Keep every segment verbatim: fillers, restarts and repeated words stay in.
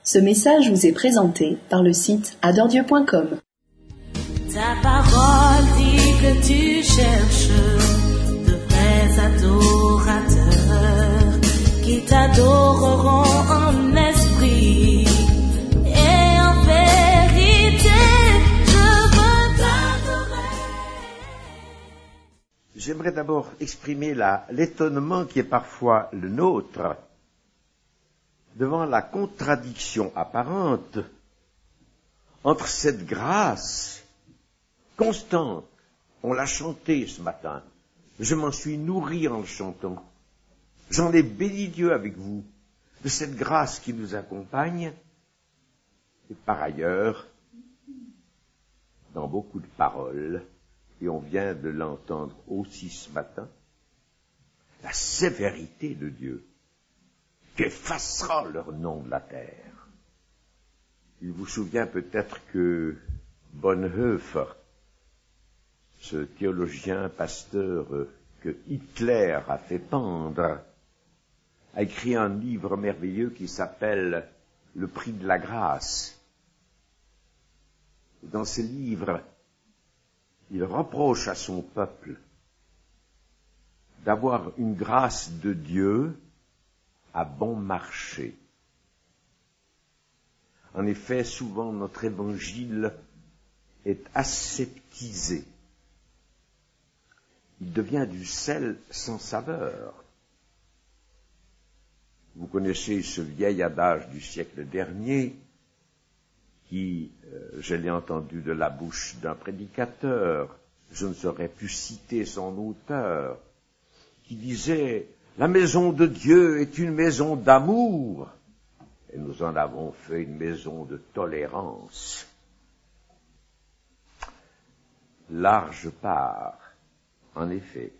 Ce message vous est présenté par le site adore dieu point com. Ta parole dit que tu cherches de vrais adorateurs qui t'adoreront en esprit et en vérité. Je veux t'adorer. J'aimerais d'abord exprimer la, l'étonnement qui est parfois le nôtre devant la contradiction apparente entre cette grâce constante, on l'a chanté ce matin, je m'en suis nourri en le chantant, j'en ai béni Dieu avec vous, de cette grâce qui nous accompagne, et par ailleurs, dans beaucoup de paroles, et on vient de l'entendre aussi ce matin, la sévérité de Dieu, qui effacera leur nom de la terre. Il vous souvient peut-être que Bonhoeffer, ce théologien pasteur que Hitler a fait pendre, a écrit un livre merveilleux qui s'appelle « Le prix de la grâce ». Dans ce livre, il reproche à son peuple d'avoir une grâce de Dieu à bon marché. En effet, souvent notre évangile est aseptisé. Il devient du sel sans saveur. Vous connaissez ce vieil adage du siècle dernier qui, euh, je l'ai entendu de la bouche d'un prédicateur, je ne saurais plus citer son auteur, qui disait « La maison de Dieu est une maison d'amour, et nous en avons fait une maison de tolérance. » Large part, en effet,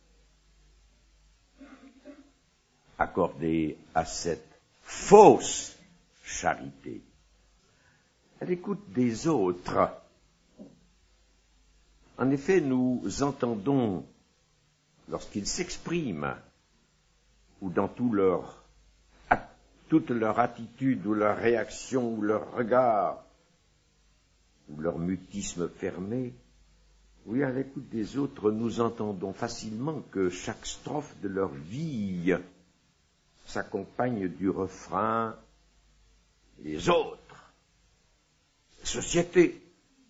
accordée à cette fausse charité, à l'écoute des autres. En effet, nous entendons, lorsqu'ils s'expriment, ou dans tout leur, toute leur attitude, ou leur réaction, ou leur regard, ou leur mutisme fermé, oui, à l'écoute des autres, nous entendons facilement que chaque strophe de leur vie s'accompagne du refrain « les autres », « société ».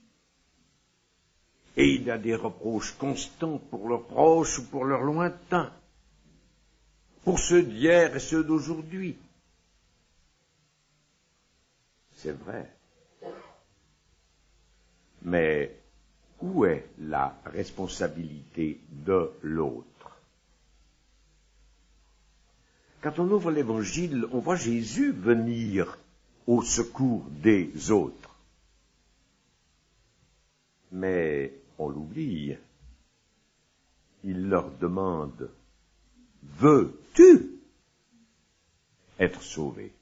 Et il y a des reproches constants pour leurs proches ou pour leurs lointains, pour ceux d'hier et ceux d'aujourd'hui. C'est vrai. Mais où est la responsabilité de l'autre? Quand on ouvre l'Évangile, on voit Jésus venir au secours des autres. Mais on l'oublie. Il leur demande « Veux-tu être sauvé?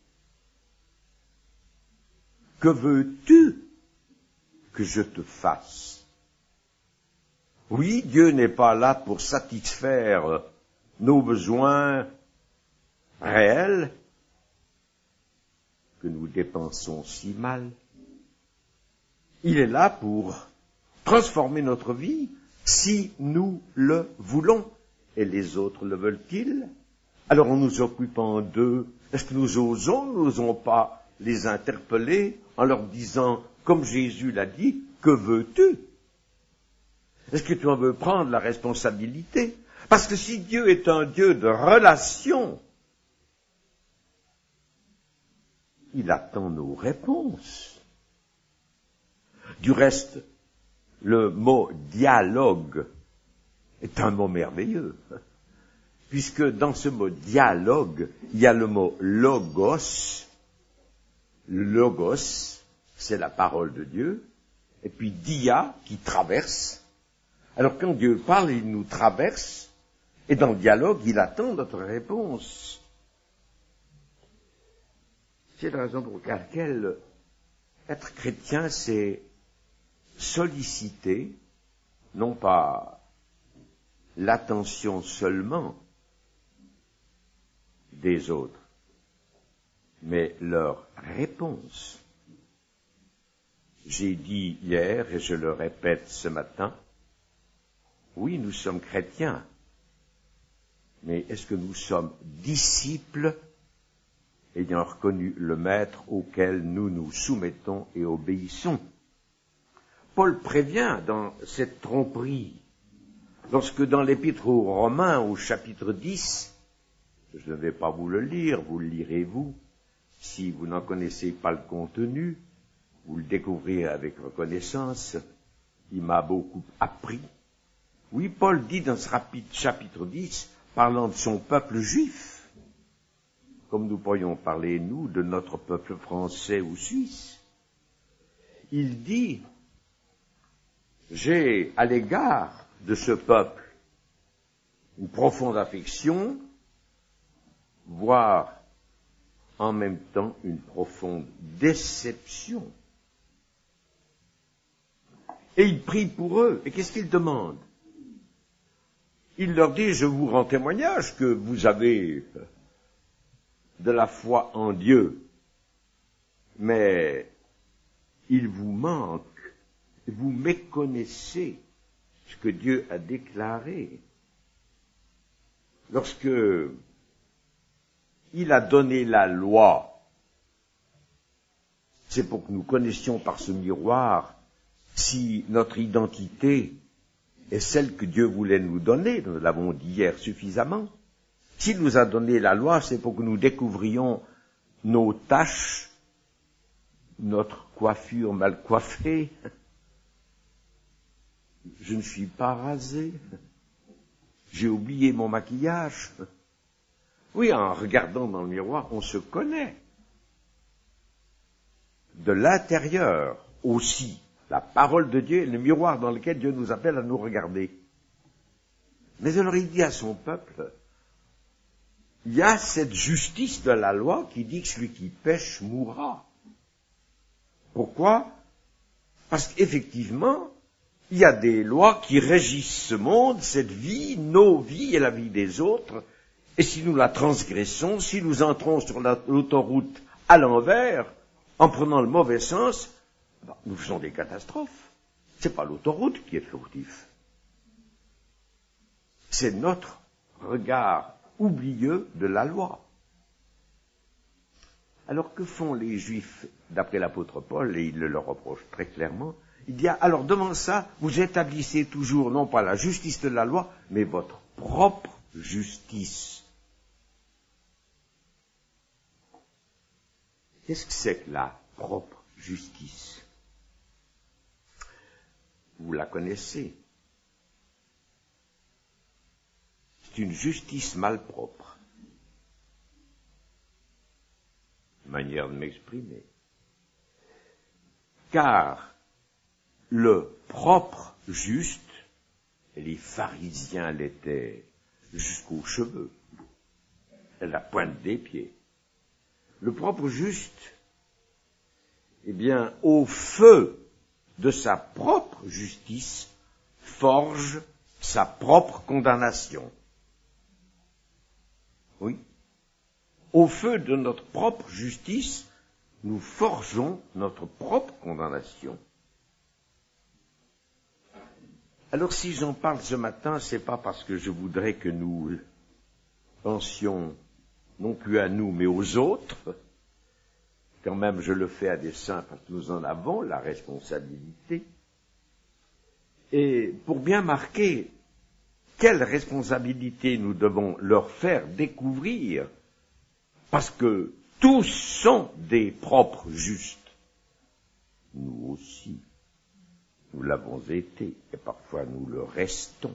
Que veux-tu que je te fasse ?» Oui, Dieu n'est pas là pour satisfaire nos besoins réels que nous dépensons si mal. Il est là pour transformer notre vie si nous le voulons. Et les autres le veulent-ils? Alors en nous occupant d'eux, est-ce que nous osons, nous n'osons pas les interpeller en leur disant, comme Jésus l'a dit, que veux-tu? Est-ce que tu en veux prendre la responsabilité? Parce que si Dieu est un Dieu de relation, il attend nos réponses. Du reste, le mot dialogue est un mot merveilleux, puisque dans ce mot dialogue, il y a le mot logos. Le logos, c'est la parole de Dieu, et puis dia, qui traverse. Alors quand Dieu parle, il nous traverse, et dans le dialogue, il attend notre réponse. C'est la raison pour laquelle être chrétien, c'est solliciter, non pas l'attention seulement des autres, mais leur réponse. J'ai dit hier, et je le répète ce matin, oui, nous sommes chrétiens, mais est-ce que nous sommes disciples ayant reconnu le Maître auquel nous nous soumettons et obéissons? Paul prévient dans cette tromperie, lorsque dans l'Épître aux Romains, au chapitre dix, je ne vais pas vous le lire, vous le lirez vous, si vous n'en connaissez pas le contenu, vous le découvrirez avec reconnaissance, il m'a beaucoup appris. Oui, Paul dit dans ce chapitre dix, parlant de son peuple juif, comme nous pourrions parler, nous, de notre peuple français ou suisse, il dit, j'ai à l'égard de ce peuple une profonde affection, voire en même temps une profonde déception. Et il prie pour eux. Et qu'est-ce qu'il demande? Il leur dit, je vous rends témoignage que vous avez de la foi en Dieu, mais il vous manque, vous méconnaissez ce que Dieu a déclaré. Lorsque il a donné la loi, c'est pour que nous connaissions par ce miroir si notre identité est celle que Dieu voulait nous donner. Nous l'avons dit hier suffisamment. S'il nous a donné la loi, c'est pour que nous découvrions nos taches, notre coiffure mal coiffée. Je ne suis pas rasé. J'ai oublié mon maquillage. Oui, en regardant dans le miroir, on se connaît. De l'intérieur aussi, la parole de Dieu est le miroir dans lequel Dieu nous appelle à nous regarder. Mais alors il dit à son peuple, il y a cette justice de la loi qui dit que celui qui pêche mourra. Pourquoi? Parce qu'effectivement, il y a des lois qui régissent ce monde, cette vie, nos vies et la vie des autres, et si nous la transgressons, si nous entrons sur la, l'autoroute à l'envers, en prenant le mauvais sens, ben, nous faisons des catastrophes. C'est pas l'autoroute qui est fautif. C'est notre regard oublieux de la loi. Alors que font les Juifs, d'après l'apôtre Paul, et il le leur reproche très clairement, il dit, alors devant ça, vous établissez toujours non pas la justice de la loi, mais votre propre justice. Qu'est-ce que c'est que la propre justice? Vous la connaissez. C'est une justice malpropre. Manière de m'exprimer. Car le propre juste, et les pharisiens l'étaient jusqu'aux cheveux, à la pointe des pieds. Le propre juste, eh bien, au feu de sa propre justice, forge sa propre condamnation. Oui. Au feu de notre propre justice, nous forgeons notre propre condamnation. Alors si j'en parle ce matin, c'est pas parce que je voudrais que nous pensions non plus à nous, mais aux autres. Quand même, je le fais à dessein parce que nous en avons la responsabilité. Et pour bien marquer quelle responsabilité nous devons leur faire découvrir, parce que tous sont des propres justes. Nous aussi, nous l'avons été, et parfois nous le restons.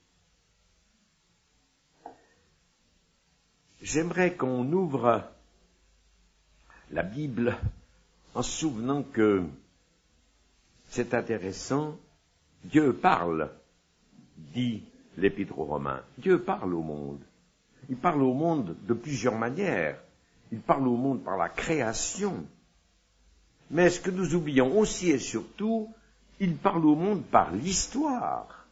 J'aimerais qu'on ouvre la Bible en se souvenant que c'est intéressant, Dieu parle, dit l'Épître aux Romains. Dieu parle au monde. Il parle au monde de plusieurs manières. Il parle au monde par la création. Mais ce que nous oublions aussi et surtout, il parle au monde par l'histoire.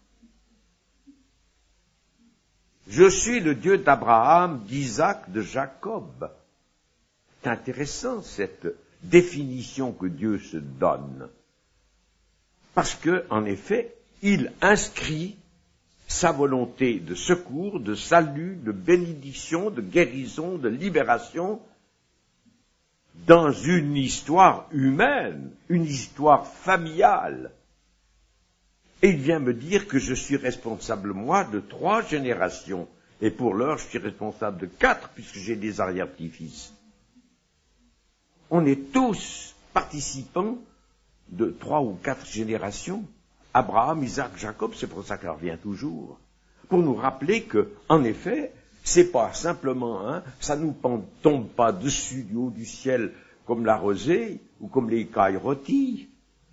Je suis le Dieu d'Abraham, d'Isaac, de Jacob. C'est intéressant cette définition que Dieu se donne. Parce que, en effet, il inscrit sa volonté de secours, de salut, de bénédiction, de guérison, de libération dans une histoire humaine, une histoire familiale. Et il vient me dire que je suis responsable, moi, de trois générations. Et pour l'heure, je suis responsable de quatre, puisque j'ai des arrière-petits-fils. On est tous participants de trois ou quatre générations. Abraham, Isaac, Jacob, c'est pour ça qu'elle revient toujours. Pour nous rappeler que, en effet, c'est pas simplement, hein, ça nous tombe pas dessus du haut du ciel comme la rosée ou comme les cailles rôties.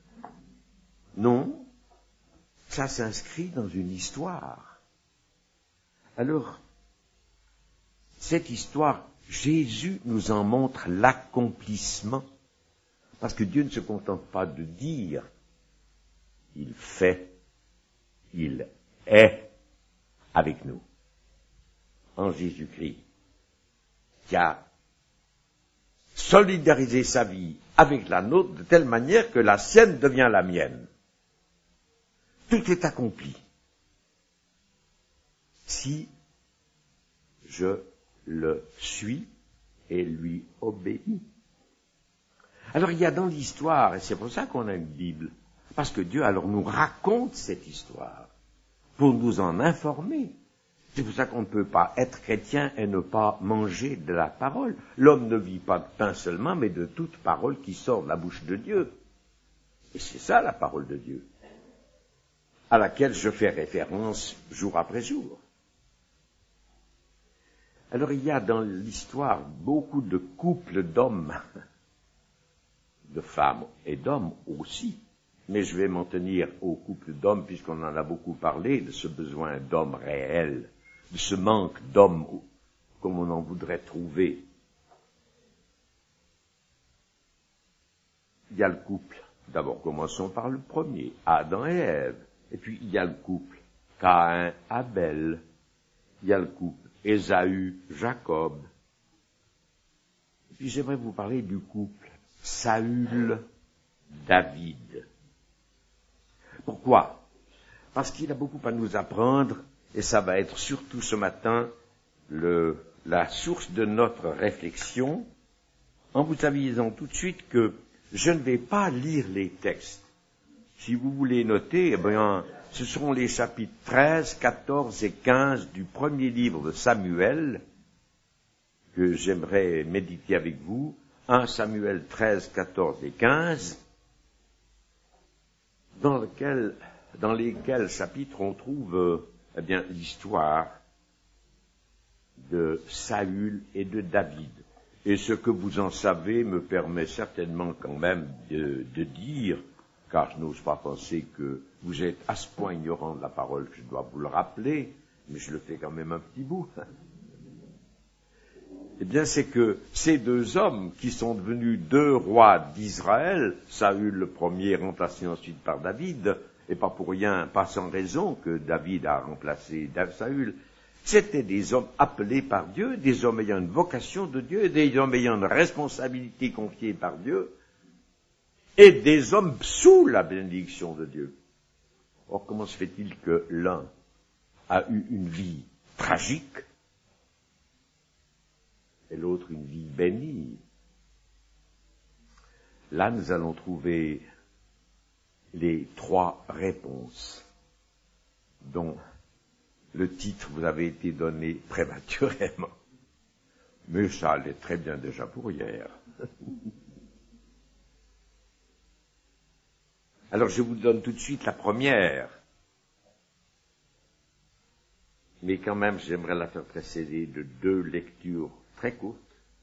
Non, ça s'inscrit dans une histoire. Alors, cette histoire, Jésus nous en montre l'accomplissement, parce que Dieu ne se contente pas de dire, il fait, il est avec nous, en Jésus-Christ, qui a solidarisé sa vie avec la nôtre de telle manière que la sienne devient la mienne. Tout est accompli. Si je le suis et lui obéis. Alors il y a dans l'histoire, et c'est pour ça qu'on a une Bible, parce que Dieu alors nous raconte cette histoire, pour nous en informer. C'est pour ça qu'on ne peut pas être chrétien et ne pas manger de la parole. L'homme ne vit pas de pain seulement, mais de toute parole qui sort de la bouche de Dieu. Et c'est ça la parole de Dieu, à laquelle je fais référence jour après jour. Alors il y a dans l'histoire beaucoup de couples d'hommes, de femmes et d'hommes aussi, mais je vais m'en tenir au couple d'hommes puisqu'on en a beaucoup parlé, de ce besoin d'hommes réels, de ce manque d'hommes comme on en voudrait trouver. Il y a le couple, d'abord commençons par le premier, Adam et Ève, et puis il y a le couple Caïn, Abel, il y a le couple Ésaü, Jacob. Et puis j'aimerais vous parler du couple Saül, David. Pourquoi? Parce qu'il a beaucoup à nous apprendre, et ça va être surtout ce matin le, la source de notre réflexion, en vous avisant tout de suite que je ne vais pas lire les textes. Si vous voulez noter, eh bien, ce seront les chapitres treize, quatorze et quinze du premier livre de Samuel que j'aimerais méditer avec vous. un Samuel treize, quatorze et quinze, dans, lequel, dans lesquels chapitres on trouve eh bien, l'histoire de Saül et de David. Et ce que vous en savez me permet certainement quand même de, de dire, car je n'ose pas penser que vous êtes à ce point ignorant de la parole que je dois vous le rappeler, mais je le fais quand même un petit bout. Eh bien, c'est que ces deux hommes qui sont devenus deux rois d'Israël, Saül le premier, remplacé ensuite par David, et pas pour rien, pas sans raison que David a remplacé Saül, c'étaient des hommes appelés par Dieu, des hommes ayant une vocation de Dieu, des hommes ayant une responsabilité confiée par Dieu, et des hommes sous la bénédiction de Dieu. Or, comment se fait-il que l'un a eu une vie tragique et l'autre une vie bénie? Là, nous allons trouver les trois réponses dont le titre vous avait été donné prématurément. Mais ça allait très bien déjà pour hier. Alors je vous donne tout de suite la première. Mais quand même, j'aimerais la faire précéder de deux lectures très courtes.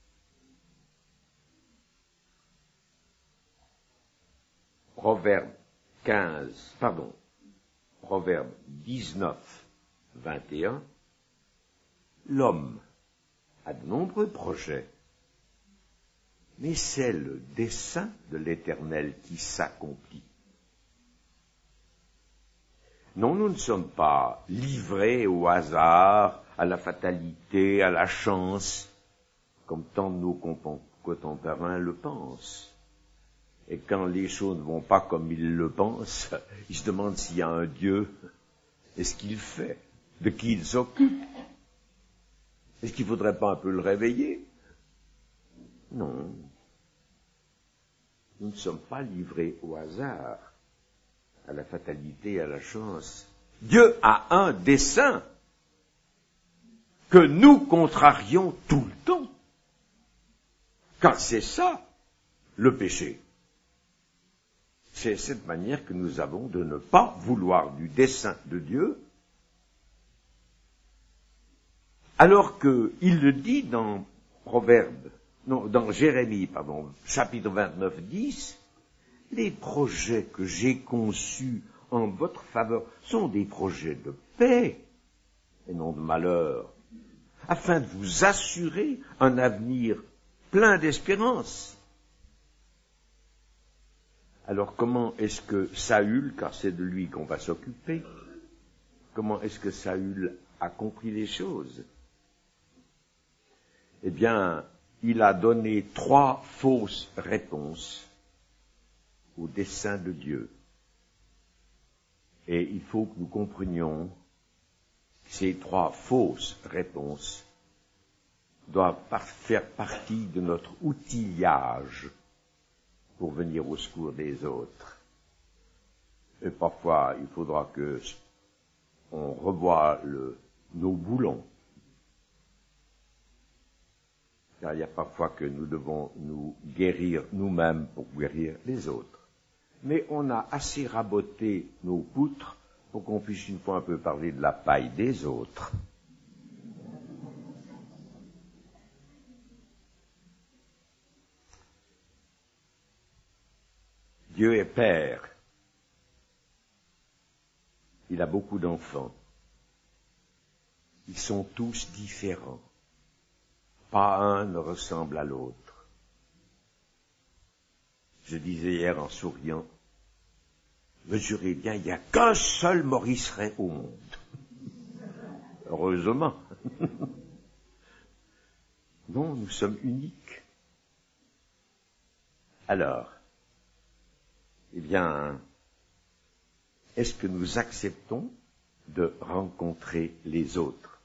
Proverbe quinze, pardon, Proverbe dix-neuf, vingt et un. L'homme a de nombreux projets, mais c'est le dessein de l'Éternel qui s'accomplit. Non, nous ne sommes pas livrés au hasard, à la fatalité, à la chance, comme tant de nos contemporains le pensent. Et quand les choses ne vont pas comme ils le pensent, ils se demandent s'il y a un Dieu et ce qu'il fait, de qui il s'occupe. Est-ce qu'il ne faudrait pas un peu le réveiller? Non. Nous ne sommes pas livrés au hasard, à la fatalité, à la chance. Dieu a un dessein que nous contrarions tout le temps. Car c'est ça, le péché. C'est cette manière que nous avons de ne pas vouloir du dessein de Dieu, alors qu'il le dit dans Proverbe, non, dans Jérémie, pardon, chapitre vingt-neuf, dix, les projets que j'ai conçus en votre faveur sont des projets de paix et non de malheur, afin de vous assurer un avenir plein d'espérance. Alors comment est-ce que Saül, car c'est de lui qu'on va s'occuper, comment est-ce que Saül a compris les choses? Eh bien, il a donné trois fausses réponses au dessein de Dieu. Et il faut que nous comprenions que ces trois fausses réponses doivent faire partie de notre outillage pour venir au secours des autres. Et parfois, il faudra que on revoie le, nos boulons. Car il y a parfois que nous devons nous guérir nous-mêmes pour guérir les autres. Mais on a assez raboté nos poutres pour qu'on puisse une fois un peu parler de la paille des autres. Dieu est Père. Il a beaucoup d'enfants. Ils sont tous différents. Pas un ne ressemble à l'autre. Je disais hier en souriant, mesurez bien, il n'y a qu'un seul Maurice Ray au monde. Heureusement. Non, nous sommes uniques. Alors, eh bien, est-ce que nous acceptons de rencontrer les autres?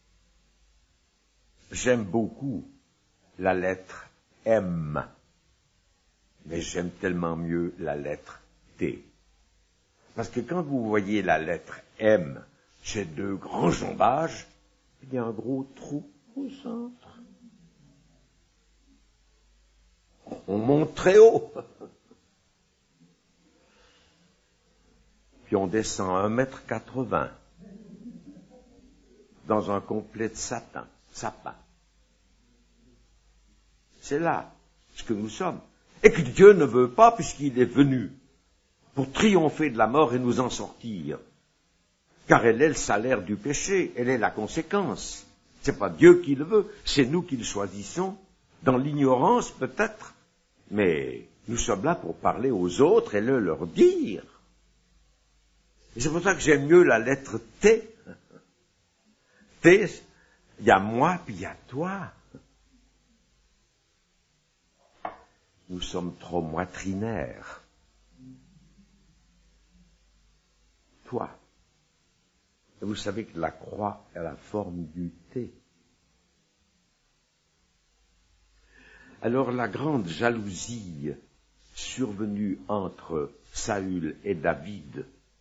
J'aime beaucoup la lettre M, mais j'aime tellement mieux la lettre T. Parce que quand vous voyez la lettre M, j'ai deux grands jambages, il y a un gros trou au centre. On monte très haut. Puis on descend à un mètre quatre-vingts dans un complet de satin, sapin. C'est là ce que nous sommes. Et que Dieu ne veut pas puisqu'il est venu pour triompher de la mort et nous en sortir. Car elle est le salaire du péché, elle est la conséquence. C'est pas Dieu qui le veut, c'est nous qui le choisissons, dans l'ignorance peut-être, mais nous sommes là pour parler aux autres et le leur dire. Et c'est pour ça que j'aime mieux la lettre T. T, il y a moi, puis il y a toi. Nous sommes trop moitrinaires. Toi. Et vous savez que la croix a la forme du T. Alors la grande jalousie survenue entre Saül et David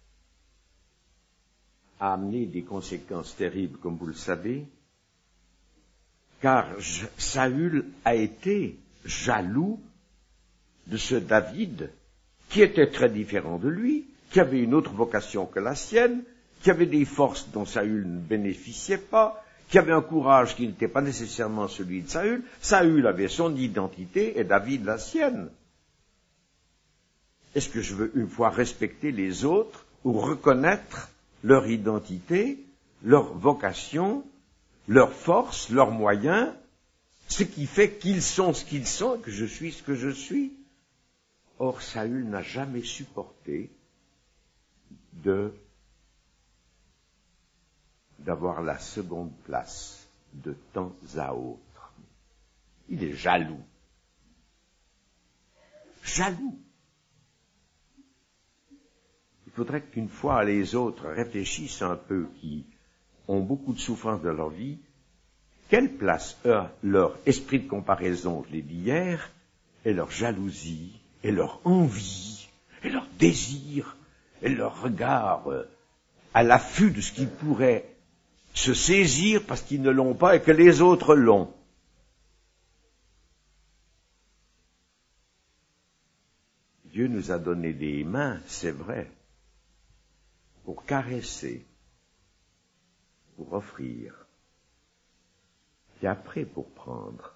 a amené des conséquences terribles, comme vous le savez, car Saül a été jaloux de ce David qui était très différent de lui, qui avait une autre vocation que la sienne, qui avait des forces dont Saül ne bénéficiait pas, qui avait un courage qui n'était pas nécessairement celui de Saül. Saül avait son identité et David la sienne. Est-ce que je veux une fois respecter les autres ou reconnaître leur identité, leur vocation, leur force, leurs moyens, ce qui fait qu'ils sont ce qu'ils sont, que je suis ce que je suis? Or, Saül n'a jamais supporté de d'avoir la seconde place de temps à autre. Il est jaloux. jaloux. Il faudrait qu'une fois les autres réfléchissent un peu, qui ont beaucoup de souffrance dans leur vie, quelle place a leur esprit de comparaison, je l'ai dit hier, et leur jalousie, et leur envie, et leur désir, et leur regard euh, à l'affût de ce qu'ils pourraient se saisir parce qu'ils ne l'ont pas et que les autres l'ont. Dieu nous a donné des mains, c'est vrai, pour caresser, pour offrir, et après pour prendre.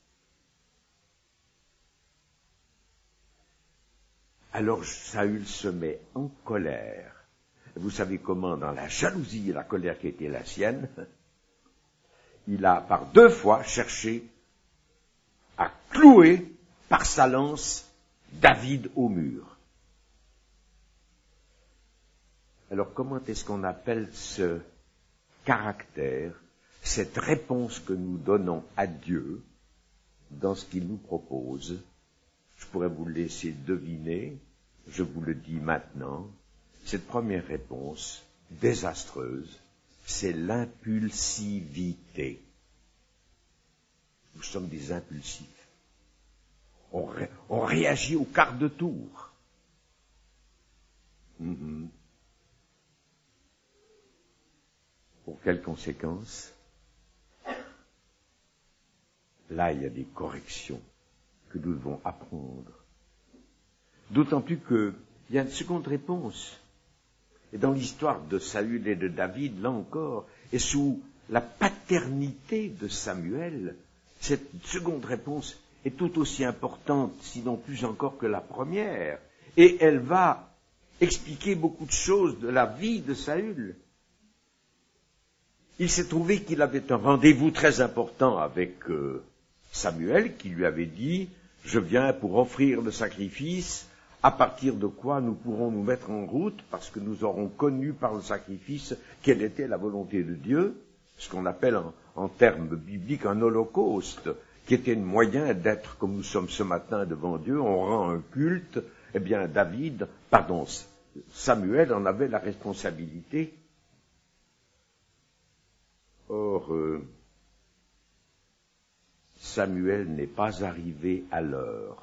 Alors Saül se met en colère. Vous savez comment, dans la jalousie et la colère qui était la sienne, il a par deux fois cherché à clouer par sa lance David au mur. Alors comment est-ce qu'on appelle ce caractère, cette réponse que nous donnons à Dieu dans ce qu'il nous propose? Je pourrais vous le laisser deviner, je vous le dis maintenant. Cette première réponse, désastreuse, c'est l'impulsivité. Nous sommes des impulsifs. On, ré, on réagit au quart de tour. Mm-hmm. Pour quelles conséquences? Là, il y a des corrections que nous devons apprendre. D'autant plus qu'il y a une seconde réponse. Et dans l'histoire de Saül et de David, là encore, et sous la paternité de Samuel, cette seconde réponse est tout aussi importante, sinon plus encore que la première. Et elle va expliquer beaucoup de choses de la vie de Saül. Il s'est trouvé qu'il avait un rendez-vous très important avec euh, Samuel, qui lui avait dit « Je viens pour offrir le sacrifice ». À partir de quoi nous pourrons nous mettre en route, parce que nous aurons connu par le sacrifice quelle était la volonté de Dieu, ce qu'on appelle en, en termes bibliques un holocauste, qui était un moyen d'être comme nous sommes ce matin devant Dieu, on rend un culte. Eh bien David, pardon, Samuel en avait la responsabilité. Or, euh, Samuel n'est pas arrivé à l'heure.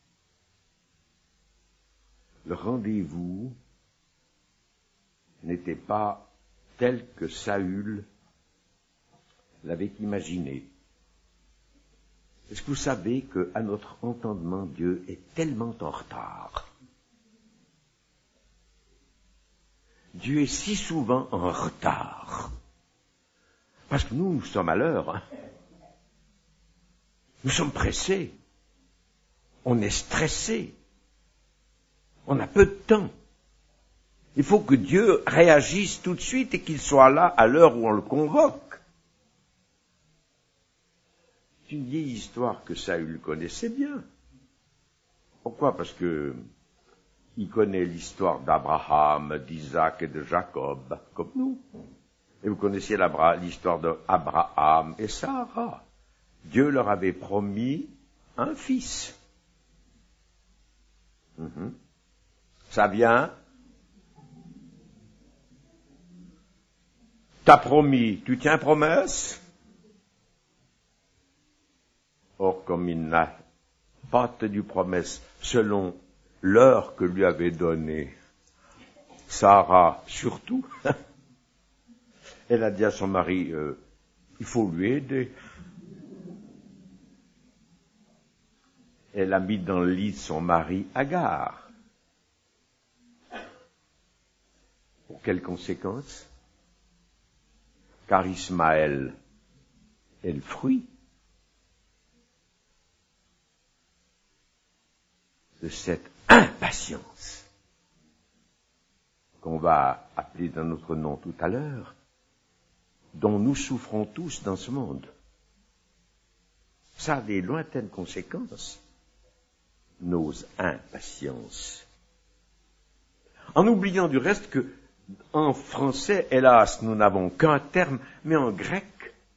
Le rendez-vous n'était pas tel que Saül l'avait imaginé. Est-ce que vous savez qu'à notre entendement, Dieu est tellement en retard? Dieu est si souvent en retard. Parce que nous, nous sommes à l'heure. Hein. Nous sommes pressés. On est stressés. On a peu de temps. Il faut que Dieu réagisse tout de suite et qu'il soit là à l'heure où on le convoque. C'est une vieille histoire que Saül connaissait bien. Pourquoi? Parce que il connaît l'histoire d'Abraham, d'Isaac et de Jacob, comme nous. Et vous connaissiez l'histoire d'Abraham et Sarah. Dieu leur avait promis un fils. Mm-hmm. Ça vient. T'as promis, tu tiens promesse? Or, comme il n'a pas tenu promesse selon l'heure que lui avait donnée Sarah, surtout, elle a dit à son mari, euh, il faut lui aider. Elle a mis dans le lit de son mari Agar. Pour quelles conséquences? Car Ismaël est le fruit de cette impatience qu'on va appeler d'un autre nom tout à l'heure, dont nous souffrons tous dans ce monde. Ça a des lointaines conséquences, nos impatiences. En oubliant du reste que, en français, hélas, nous n'avons qu'un terme, mais en grec,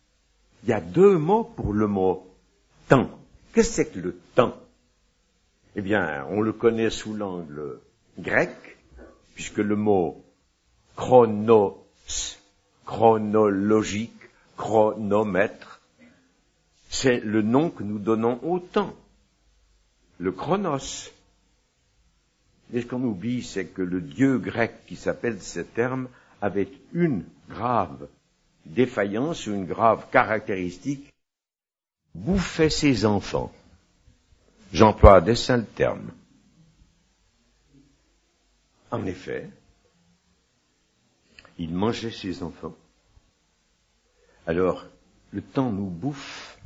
il y a deux mots pour le mot temps. Qu'est-ce que c'est que le temps? Eh bien, on le connaît sous l'angle grec, puisque le mot chronos, chronologique, chronomètre, c'est le nom que nous donnons au temps, le chronos. Et ce qu'on oublie, c'est que le dieu grec qui s'appelle de ce terme avait une grave défaillance, une grave caractéristique, bouffait ses enfants. J'emploie à dessein le terme. En effet, il mangeait ses enfants. Alors, le temps nous bouffe.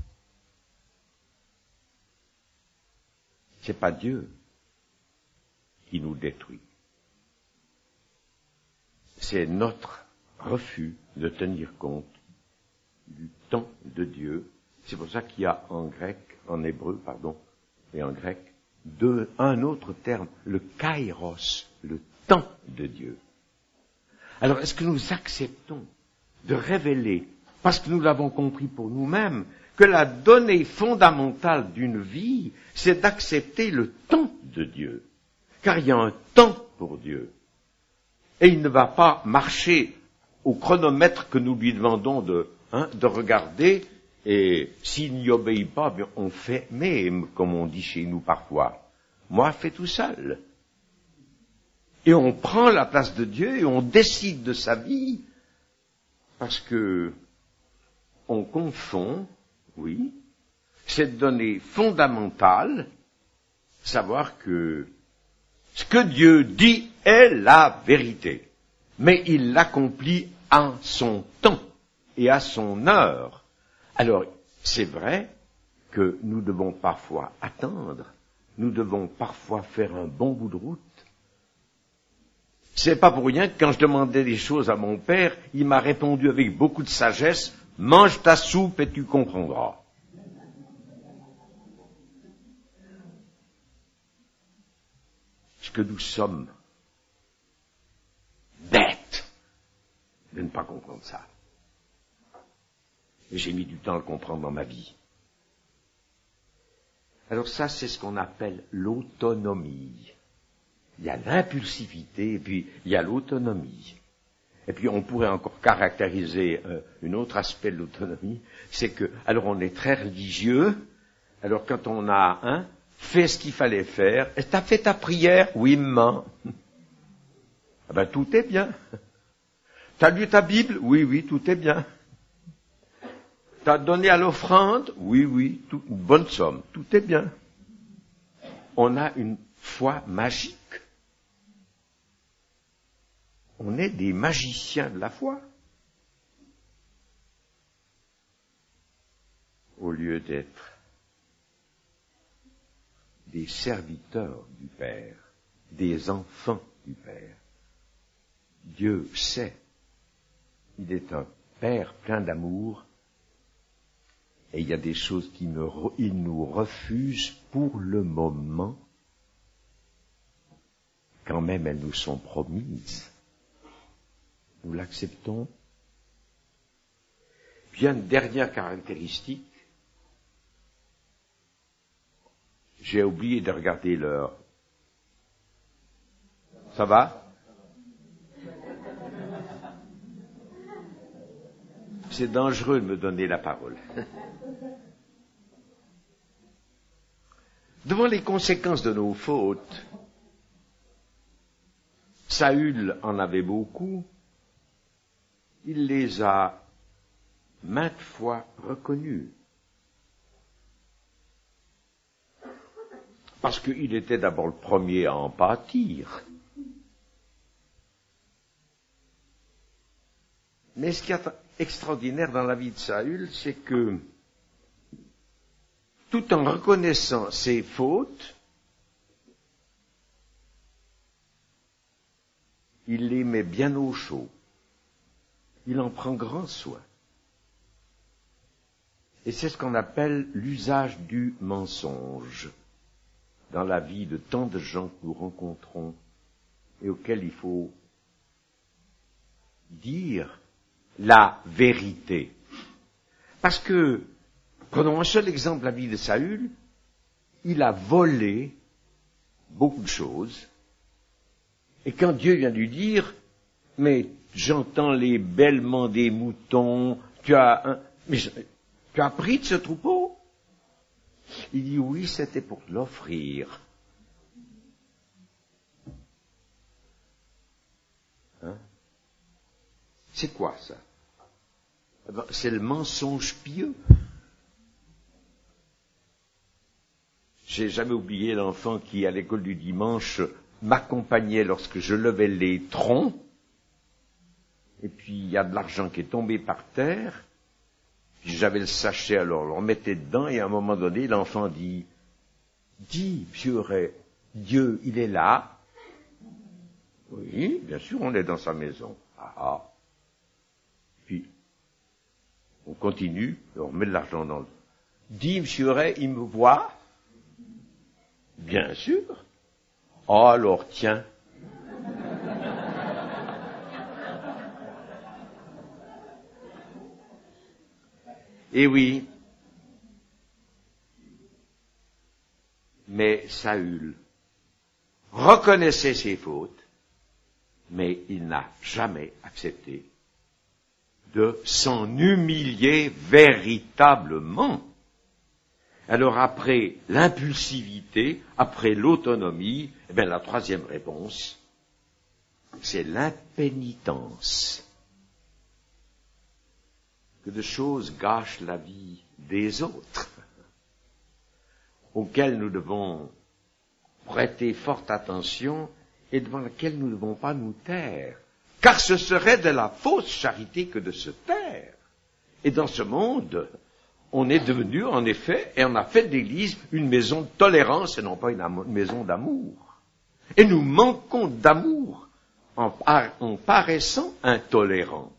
C'est pas Dieu qui nous détruit. C'est notre refus de tenir compte du temps de Dieu. C'est pour ça qu'il y a en grec, en hébreu, pardon, et en grec, deux, un autre terme, le kairos, le temps de Dieu. Alors, est-ce que nous acceptons de révéler, parce que nous l'avons compris pour nous-mêmes, que la donnée fondamentale d'une vie, c'est d'accepter le temps de Dieu. Car il y a un temps pour Dieu. Et il ne va pas marcher au chronomètre que nous lui demandons de, hein, de regarder, et s'il n'y obéit pas, bien, on fait même, comme on dit chez nous parfois. Moi, fais tout seul. Et on prend la place de Dieu et on décide de sa vie, parce que on confond, oui, cette donnée fondamentale, savoir que ce que Dieu dit est la vérité, mais il l'accomplit en son temps et à son heure. Alors, c'est vrai que nous devons parfois attendre, nous devons parfois faire un bon bout de route. C'est pas pour rien que quand je demandais des choses à mon père, il m'a répondu avec beaucoup de sagesse, « Mange ta soupe et tu comprendras ». Ce que nous sommes bêtes de ne pas comprendre ça. Et j'ai mis du temps à le comprendre dans ma vie. Alors ça, c'est ce qu'on appelle l'autonomie. Il y a l'impulsivité et puis il y a l'autonomie. Et puis on pourrait encore caractériser euh, un autre aspect de l'autonomie, c'est que, alors on est très religieux, alors quand on a hein, fait ce qu'il fallait faire, et t'as fait ta prière? Oui, maman. Ah ben tout est bien. T'as lu ta Bible? Oui, oui, tout est bien. T'as donné à l'offrande? Oui, oui, tout, une bonne somme, tout est bien. On a une foi magique. On est des magiciens de la foi. Au lieu d'être des serviteurs du Père, des enfants du Père. Dieu sait. Il est un Père plein d'amour. Et il y a des choses qu'il nous refuse pour le moment. Quand même, elles nous sont promises. Nous l'acceptons. Puis il y a une dernière caractéristique. J'ai oublié de regarder l'heure. Ça va? C'est dangereux de me donner la parole. Devant les conséquences de nos fautes, Saül en avait beaucoup. Il les a maintes fois reconnus. Parce qu'il était d'abord le premier à en pâtir. Mais ce qui est extraordinaire dans la vie de Saül, c'est que, tout en reconnaissant ses fautes, il les met bien au chaud. Il en prend grand soin. Et c'est ce qu'on appelle l'usage du mensonge dans la vie de tant de gens que nous rencontrons et auxquels il faut dire la vérité. Parce que, prenons un seul exemple de la vie de Saül, il a volé beaucoup de choses. Et quand Dieu vient lui dire, mais j'entends les bêlements des moutons, tu as un, mais je, tu as pris de ce troupeau? Il dit oui, c'était pour te l'offrir. Hein? C'est quoi ça? Eh ben, c'est le mensonge pieux. J'ai jamais oublié l'enfant qui, à l'école du dimanche, m'accompagnait lorsque je levais les troncs. Et puis, il y a de l'argent qui est tombé par terre. Puis j'avais le sachet, alors on le remettait dedans, et à un moment donné, l'enfant dit, « Dis, monsieur Ray, Dieu, il est là. » Oui, bien sûr, on est dans sa maison. Ah, ah. Puis, on continue, et on met de l'argent dans le... « Dis, monsieur Ray, il me voit. » Bien sûr. Oh, alors, tiens. Eh oui. Mais Saül reconnaissait ses fautes, mais il n'a jamais accepté de s'en humilier véritablement. Alors après l'impulsivité, après l'autonomie, eh bien la troisième réponse, c'est l'impénitence. Que de choses gâchent la vie des autres, auxquelles nous devons prêter forte attention et devant lesquelles nous ne devons pas nous taire, car ce serait de la fausse charité que de se taire. Et dans ce monde, on est devenu, en effet, et on a fait de l'Église une maison de tolérance et non pas une, am- une maison d'amour. Et nous manquons d'amour en, par- en paraissant intolérants.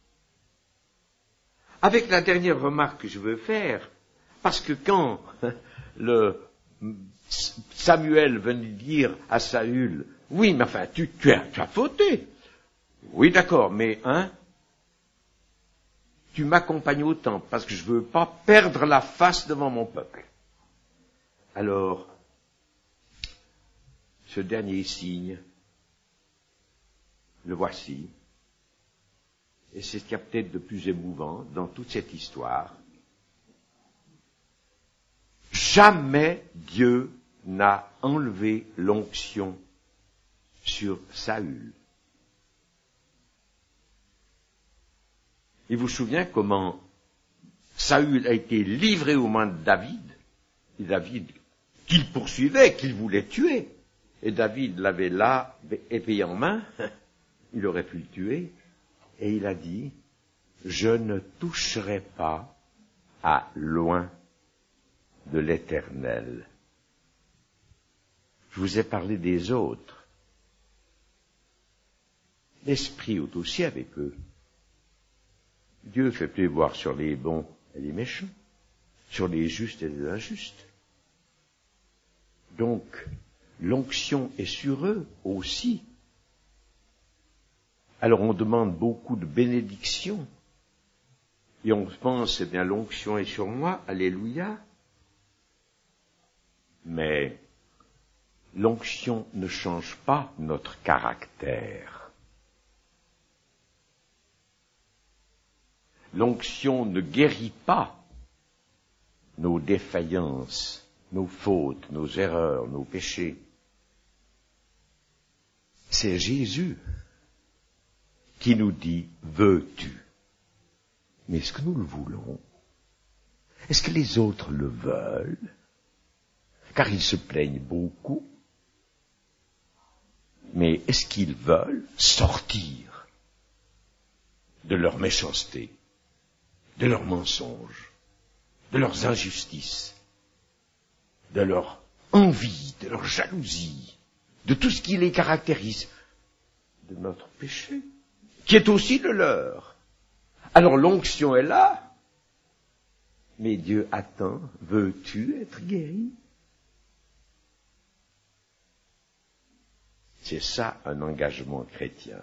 Avec la dernière remarque que je veux faire, parce que quand le Samuel venait dire à Saül, oui, mais enfin, tu, tu, as, tu as fauté. Oui, d'accord, mais, hein, tu m'accompagnes autant, parce que je veux pas perdre la face devant mon peuple. Alors, ce dernier signe, le voici. Et c'est ce qu'il y a peut-être de plus émouvant dans toute cette histoire. Jamais Dieu n'a enlevé l'onction sur Saül. Il vous souvient comment Saül a été livré aux mains de David, et David qu'il poursuivait, qu'il voulait tuer. Et David l'avait là, épée en main, il aurait pu le tuer. Et il a dit, je ne toucherai pas à loin de l'Éternel. Je vous ai parlé des autres. L'Esprit est aussi avec eux. Dieu fait pleuvoir sur les bons et les méchants, sur les justes et les injustes. Donc, l'onction est sur eux aussi. Alors on demande beaucoup de bénédictions. Et on pense, eh bien, l'onction est sur moi, alléluia. Mais l'onction ne change pas notre caractère. L'onction ne guérit pas nos défaillances, nos fautes, nos erreurs, nos péchés. C'est Jésus qui nous dit, veux-tu? Mais est-ce que nous le voulons? Est-ce que les autres le veulent? Car ils se plaignent beaucoup. Mais est-ce qu'ils veulent sortir de leur méchanceté, de leurs mensonges, de leurs injustices, de leur envie, de leur jalousie, de tout ce qui les caractérise, de notre péché, qui est aussi le leur? Alors l'onction est là, mais Dieu attend, veux-tu être guéri? C'est ça un engagement chrétien.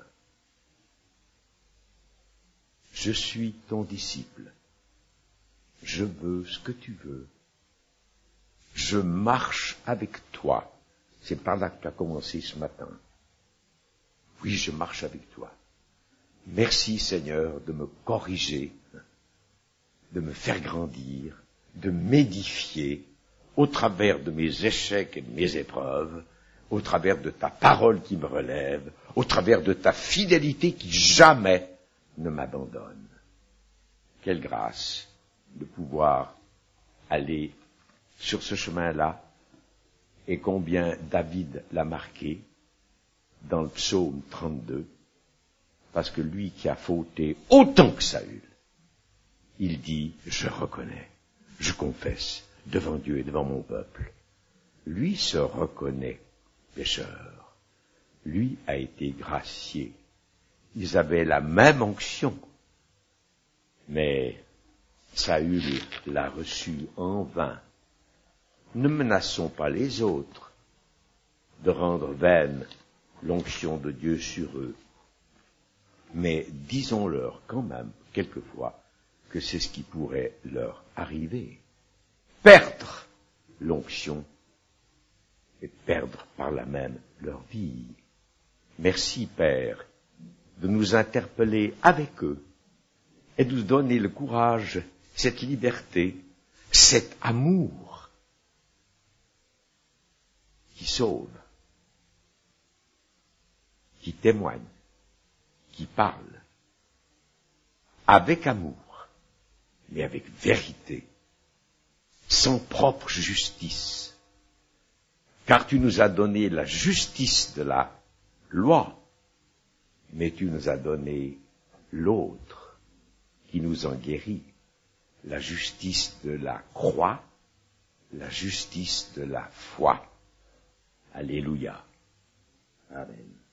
Je suis ton disciple. Je veux ce que tu veux. Je marche avec toi C'est par là que tu as commencé ce matin. Oui, je marche avec toi. Merci Seigneur de me corriger, de me faire grandir, de m'édifier au travers de mes échecs et de mes épreuves, au travers de ta parole qui me relève, au travers de ta fidélité qui jamais ne m'abandonne. Quelle grâce de pouvoir aller sur ce chemin-là, et combien David l'a marqué dans le psaume trente-deux, parce que lui qui a fauté autant que Saül, il dit, je reconnais, je confesse devant Dieu et devant mon peuple. Lui se reconnaît pécheur. Lui a été gracié. Ils avaient la même onction, mais Saül l'a reçu en vain. Ne menaçons pas les autres de rendre vaine l'onction de Dieu sur eux, mais disons-leur quand même, quelquefois, que c'est ce qui pourrait leur arriver. Perdre l'onction et perdre par là même leur vie. Merci, Père, de nous interpeller avec eux et de nous donner le courage, cette liberté, cet amour qui sauve, qui témoigne, qui parle, avec amour, mais avec vérité, sans propre justice, car tu nous as donné la justice de la loi, mais tu nous as donné l'autre qui nous en guérit, la justice de la croix, la justice de la foi. Alléluia. Amen.